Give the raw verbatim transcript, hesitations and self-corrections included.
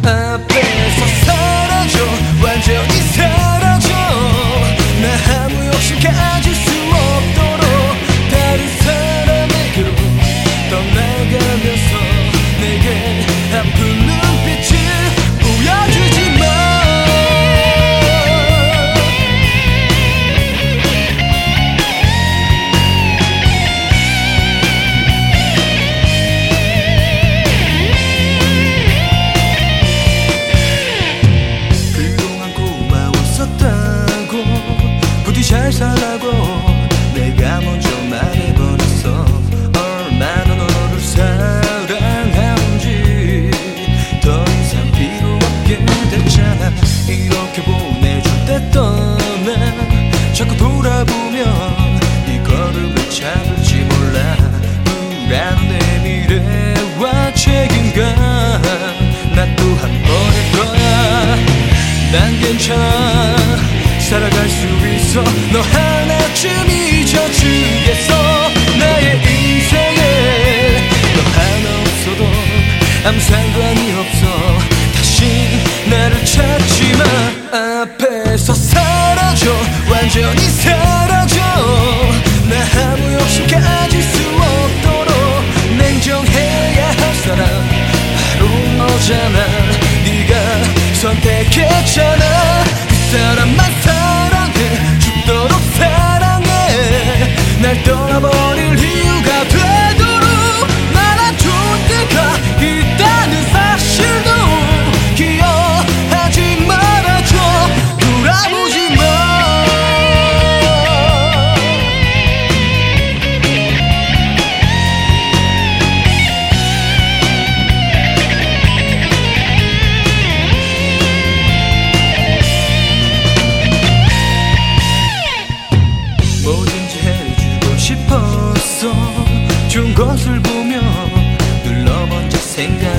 앞에서 사라져 완전히 사라져 나 아무 욕심 가질 수 없도록 다른 사람에게로 떠나가면서 내게 아픈 눈빛을 보여주지 마. 잘 살라고 내가 먼저 말해버렸어. 얼마나 너를 사랑하는지 더 이상 필요 없게 됐잖아. 이렇게 보내줄 때 떠나 자꾸 돌아보면 네 걸음을 잡을지 몰라. 불안한 내 미래와 책임감 나 또한 버릴 거야. 난 괜찮아 살아갈 수 있어. 너 하나쯤 잊어주겠어. 나의 인생에 너 하나 없어도 아무 상관이 없어. 다시 나를 찾지 마. 앞에서 사라져 완전히 사라져 나 아무 욕심 가질 수 없도록 냉정해야 할 사람 바로 너잖아. 네가 선택했잖아. 그 사람만 사랑해 죽도록 사랑해. 날 떠나버릴 이유가 되도록 말아줄 때가 있다는 사실도 기억하지 말아줘. 돌아보지 마. 뭐든지 해주고 싶었어. 좋은 것을 보며 눌러본 적 생각